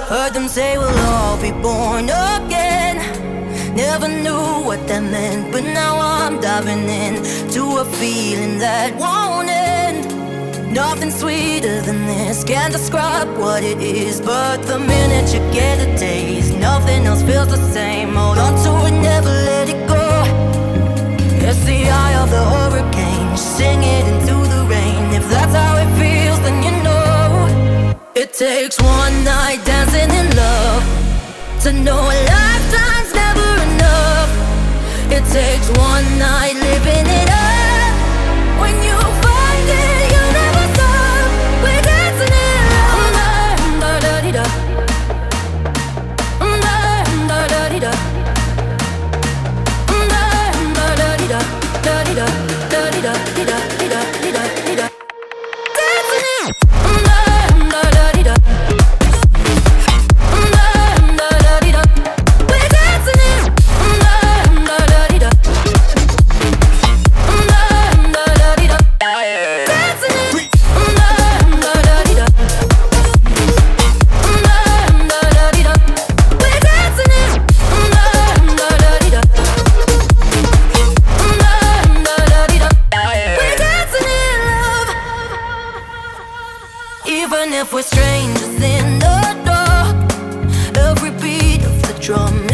Heard them say we'll all be born again. Never knew what that meant, but now I'm diving in to a feeling that won't end. Nothing sweeter than this, can't describe what it is, but the minute you get a taste, nothing else feels the same. Hold on to it, never let it go. It's the eye of the hurricane, sing it into the rain. If that's how it feels, then you know it takes one night dancing in love to know a lifetime's never enough. It takes one night living it up. When you find it, you never stop. We're dancing in love. Da-da-da-da-da. Da-da-da-da-da. Da-da-da-da-da. Da-da-da-da-da-da-da-da-da-da-da. Dancing in da-da-da-da. Da-da-da-da. We're dancing in da-da-da-da. Da-da-da-da. Dancing in da-da-da-da. Da-da-da-da. We're dancing in da-da-da-da. We're dancing in love. Even if we're strangers in the dark, every beat of the drum